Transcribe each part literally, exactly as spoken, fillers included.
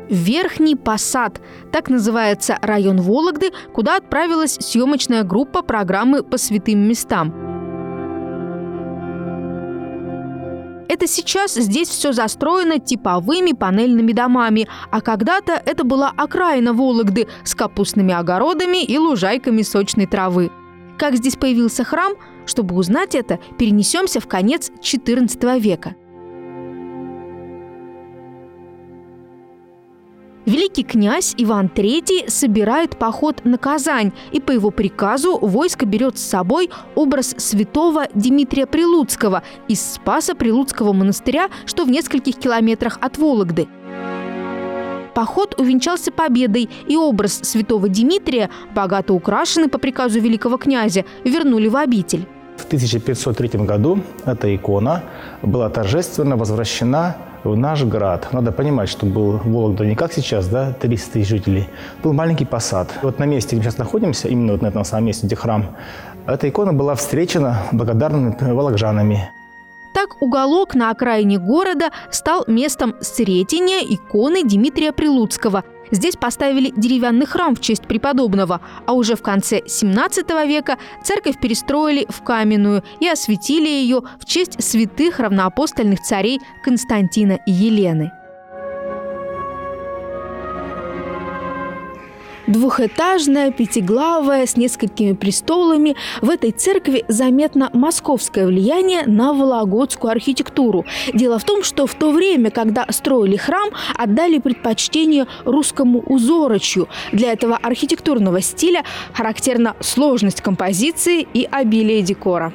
Верхний Посад – так называется район Вологды, куда отправилась съемочная группа программы «По святым местам». Это сейчас здесь все застроено типовыми панельными домами, а когда-то это была окраина Вологды с капустными огородами и лужайками сочной травы. Как здесь появился храм? Чтобы узнать это, перенесемся в конец четырнадцатого века. Великий князь Иван Третий собирает поход на Казань, и по его приказу войско берет с собой образ святого Дмитрия Прилуцкого из Спаса Прилуцкого монастыря, что в нескольких километрах от Вологды. Поход увенчался победой, и образ святого Дмитрия, богато украшенный по приказу великого князя, вернули в обитель. В тысяча пятьсот третьем году эта икона была торжественно возвращена в наш град. Надо понимать, что был Вологда не как сейчас, да, триста тысяч жителей. Был маленький посад. Вот на месте, где мы сейчас находимся, именно вот на этом самом месте, где храм, эта икона была встречена благодарными вологжанами. Так уголок на окраине города стал местом сретения иконы Дмитрия Прилуцкого. Здесь поставили деревянный храм в честь преподобного, а уже в конце семнадцатого века церковь перестроили в каменную и осветили ее в честь святых равноапостольных царей Константина и Елены. Двухэтажная, пятиглавая, с несколькими престолами, в этой церкви заметно московское влияние на вологодскую архитектуру. Дело в том, что в то время, когда строили храм, отдали предпочтение русскому узорочью. Для этого архитектурного стиля характерна сложность композиции и обилие декора.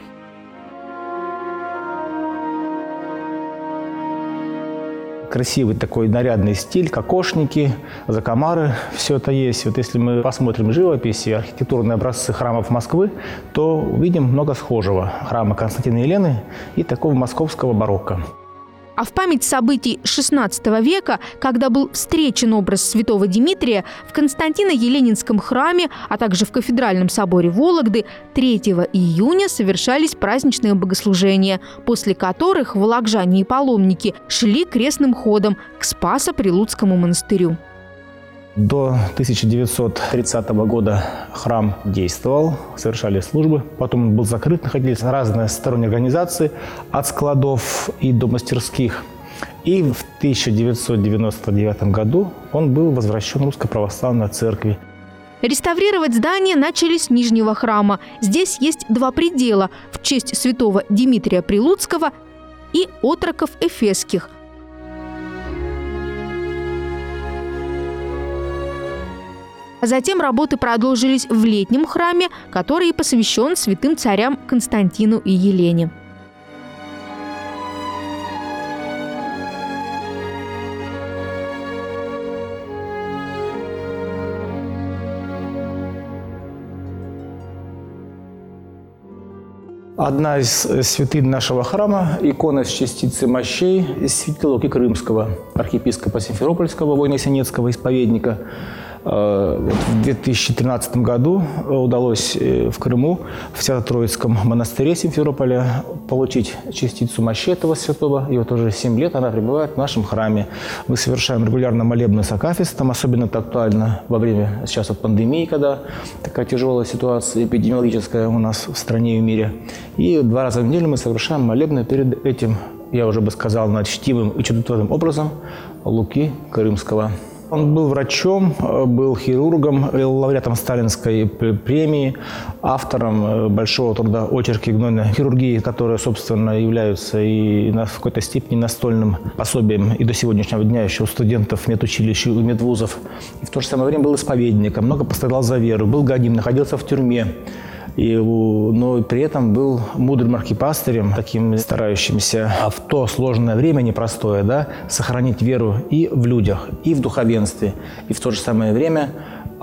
Красивый такой нарядный стиль, кокошники, закомары, все это есть. Вот если мы посмотрим живопись и архитектурные образцы храмов Москвы, то увидим много схожего. Храма Константина и Елены и такого московского барокко. А в память событий шестнадцатого века, когда был встречен образ святого Дмитрия, в Константино-Еленинском храме, а также в кафедральном соборе Вологды третьего июня совершались праздничные богослужения, после которых вологжане и паломники шли крестным ходом к Спасо-Прилуцкому монастырю. До тысяча девятьсот тридцатого года храм действовал, совершали службы. Потом он был закрыт, находились разные сторонние организации, от складов и до мастерских. И в тысяча девятьсот девяносто девятом году он был возвращен Русской Православной Церкви. Реставрировать здание начали с нижнего храма. Здесь есть два предела в честь святого Дмитрия Прилуцкого и отроков эфесских. А затем работы продолжились в летнем храме, который посвящен святым царям Константину и Елене. Одна из святынь нашего храма – икона с частицей мощей святителя Луки Крымского, архиепископа Симферопольского, Войно-Сенецкого исповедника. В две тысячи тринадцатом году удалось в Крыму, в Свято-Троицком монастыре Симферополя, получить частицу мощи этого святого. И вот уже семь лет она пребывает в нашем храме. Мы совершаем регулярно молебны с акафистом, особенно это актуально во время сейчас вот пандемии, когда такая тяжелая ситуация эпидемиологическая у нас в стране и в мире. И два раза в неделю мы совершаем молебны перед этим, я уже бы сказал, над чтивым и чудотворным образом Луки Крымского. Он был врачом, был хирургом, лауреатом Сталинской премии, автором большого труда «Очерки гнойной хирургии», которые, собственно, являются и в какой-то степени настольным пособием и до сегодняшнего дня еще у студентов медучилищ и медвузов. И в то же самое время был исповедником, много пострадал за веру, был гоним, находился в тюрьме. И, но при этом был мудрым архипастырем, таким старающимся в то сложное время, непростое, да, сохранить веру и в людях, и в духовенстве, и в то же самое время э,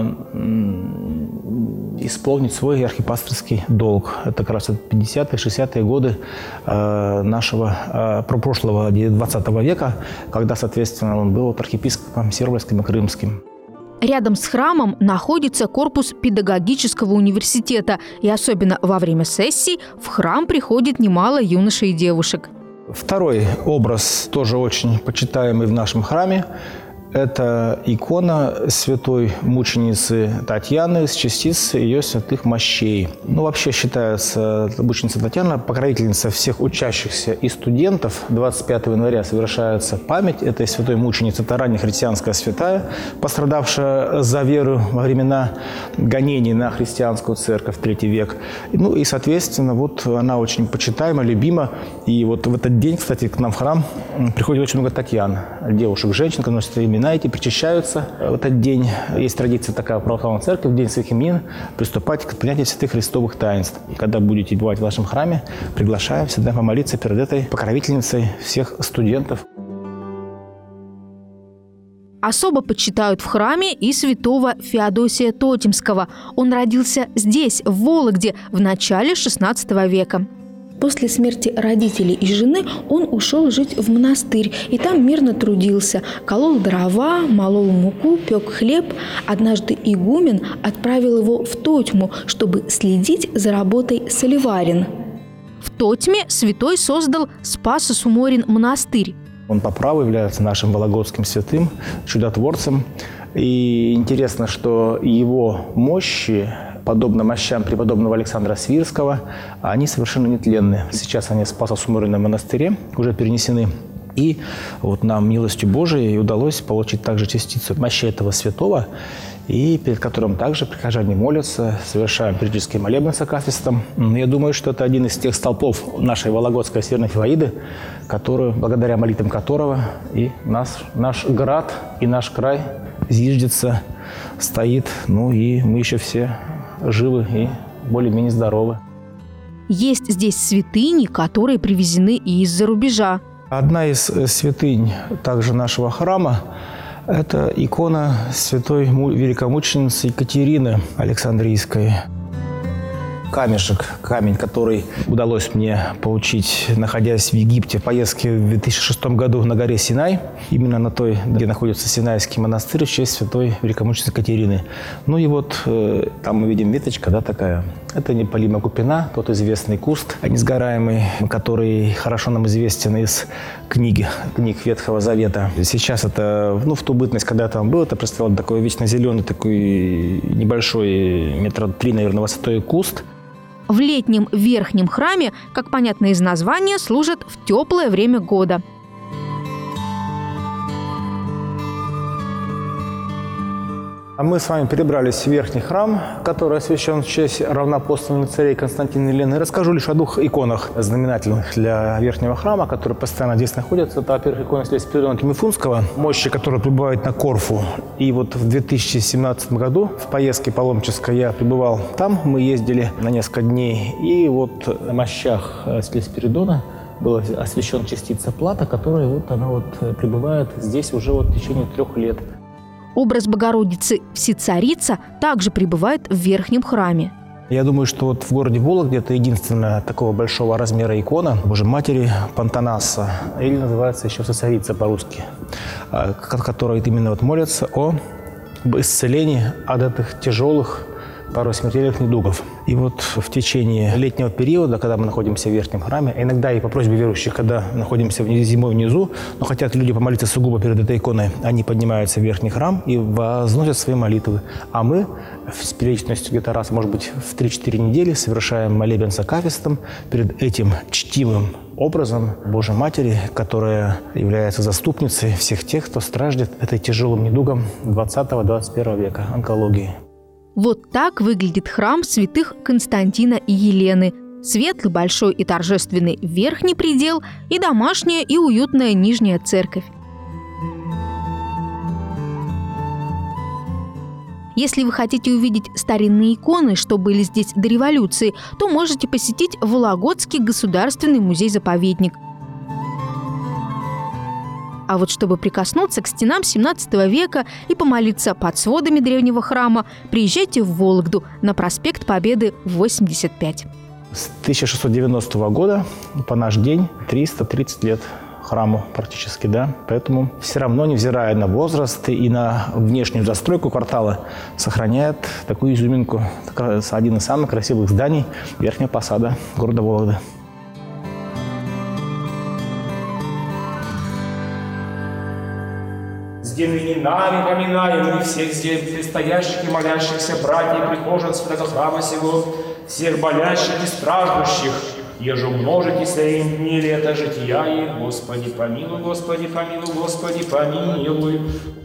исполнить свой архипастырский долг. Это как раз пятидесятые, шестидесятые годы э, нашего э, прошлого двадцатого века, когда, соответственно, он был архиепископом Симферопольским и Крымским. Рядом с храмом находится корпус педагогического университета, и особенно во время сессий в храм приходит немало юношей и девушек. Второй образ, тоже очень почитаемый в нашем храме, Это икона святой мученицы Татьяны с частиц ее святых мощей. Ну, вообще считается мученица Татьяна покровительница всех учащихся и студентов. двадцать пятого января совершается память этой святой мученицы. Это раннехристианская святая, пострадавшая за веру во времена гонений на христианскую церковь, третий век. Ну и, соответственно, вот она очень почитаема, любима. И вот в этот день, кстати, к нам в храм приходит очень много Татьян, девушек, женщин, которые носят имена эти, причащаются. В этот день есть традиция такая в православной церкви, в день своих имен приступать к принятию святых христовых таинств. Когда будете бывать в нашем храме, приглашаем всегда помолиться перед этой покровительницей всех студентов. Особо почитают в храме и святого Феодосия Тотемского. Он родился здесь, в Вологде, в начале шестнадцатого века. После смерти родителей и жены он ушел жить в монастырь и там мирно трудился. Колол дрова, молол муку, пек хлеб. Однажды игумен отправил его в Тотьму, чтобы следить за работой соливарин. В Тотьме святой создал Спасо-Суморин монастырь. Он по праву является нашим вологодским святым, чудотворцем. И интересно, что его мощи, подобно мощам преподобного Александра Свирского, они совершенно нетленны. Сейчас они в Спасо-Суморином монастыре уже перенесены. И вот нам, милостью Божией, удалось получить также частицу мощей этого святого, и перед которым также прихожане молятся, совершаем периодический молебен с акафистом. Я думаю, что это один из тех столпов нашей вологодской северной Филоиды, которую, благодаря молитвам которого и нас, наш град и наш край зиждется, стоит. Ну и мы еще все живы и более-менее здоровы. Есть здесь святыни, которые привезены и из-за рубежа. Одна из святынь также нашего храма – это икона святой великомученицы Екатерины Александрийской. Камешек, камень, который удалось мне получить, находясь в Египте в поездке в две тысячи шестом году на горе Синай, именно на той, где находится Синайский монастырь в честь святой великомученицы Екатерины. Ну и вот э, там мы видим веточка, да, такая. Это неопалимая купина, тот известный куст несгораемый, который хорошо нам известен из книги, книг Ветхого Завета. Сейчас это, ну, в ту бытность, когда там был, это представлял такой вечно зеленый, такой небольшой, метра три, наверное, высотой куст. В летнем верхнем храме, как понятно из названия, служат в теплое время года. А мы с вами перебрались в верхний храм, который освящен в честь равноапостольных царей Константина и Елены. Расскажу лишь о двух иконах знаменательных для верхнего храма, которые постоянно здесь находятся. Это, во-первых, икона Спиридона Тимифунского, мощи которой пребывает на Корфу. И вот в две тысячи семнадцатом году в поездке паломнической я пребывал там. Мы ездили на несколько дней. И вот на мощах Спиридона была освящена частица плата, которая вот, она вот пребывает здесь уже вот в течение трех лет. Образ Богородицы Всецарица также пребывает в верхнем храме. Я думаю, что вот в городе Вологде это единственная такого большого размера икона Божьей Матери Пантанаса, или называется еще Всецарица по-русски, которая именно вот молится о исцелении от этих тяжелых, пару смертельных недугов. И вот в течение летнего периода, когда мы находимся в верхнем храме, иногда и по просьбе верующих, когда находимся зимой внизу, но хотят люди помолиться сугубо перед этой иконой, они поднимаются в верхний храм и возносят свои молитвы. А мы с периодичностью где-то раз, может быть, в три-четыре недели совершаем молебен с акафистом перед этим чтимым образом Божьей Матери, которая является заступницей всех тех, кто страждет этой тяжелым недугом двадцатого-двадцать первого века, онкологии. Вот так выглядит храм святых Константина и Елены. Светлый, большой и торжественный верхний предел и домашняя и уютная нижняя церковь. Если вы хотите увидеть старинные иконы, что были здесь до революции, то можете посетить Вологодский государственный музей-заповедник. А вот чтобы прикоснуться к стенам семнадцатого века и помолиться под сводами древнего храма, приезжайте в Вологду на проспект Победы восемьдесят пять. С тысяча шестьсот девяностого года по наш день триста тридцать лет храму практически, да. Поэтому все равно, невзирая на возраст и на внешнюю застройку квартала, сохраняет такую изюминку. Это один из самых красивых зданий верхнего посада города Вологды. с день нами поминаем и всех здесь предстоящих и молящихся братьев и прихожан святого храма сего, всех болящих и страждущих, еже умножитесь им дни лета жития их, Господи помилуй, Господи помилуй, Господи помилуй.